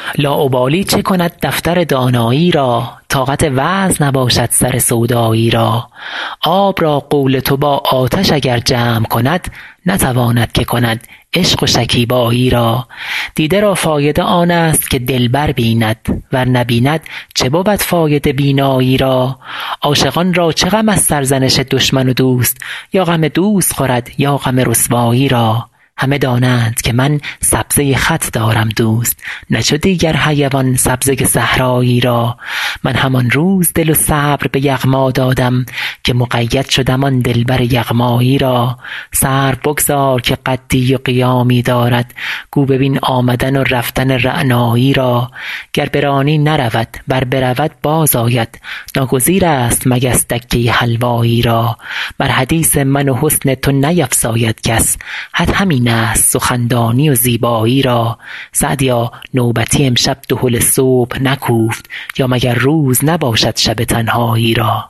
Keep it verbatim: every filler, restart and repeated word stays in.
لاابالی چه کند دفتر دانایی را، طاقت وعظ نباشد سر سودایی را. آب را قول تو با آتش اگر جمع کند، نتواند که کند عشق و شکیبایی را. دیده را فایده آن است که دلبر بیند، ور نبیند چه بود فایده بینایی را. عاشقان را چه غم از سرزنش دشمن و دوست، یا غم دوست خورد یا غم رسوایی را. همه دانند که من سبزه خط دارم دوست، نه چو دیگر حیوان سبزه صحرایی را. من همان روز دل و صبر به یغما دادم، که مقید شدم آن دلبر یغمایی را. سرو بگذار که قدی و قیامی دارد، گو ببین آمدن و رفتن رعنایی را. گر برانی نرود ور برود باز آید، ناگزیر است مگس دکه حلوایی را. بر حدیث من و حسن تو نیفزاید کس، حد همین است سخندانی و زیبایی را. سعدیا نوبتی امشب دهل صبح نکوفت، یا مگر روز نباشد شب تنهایی را.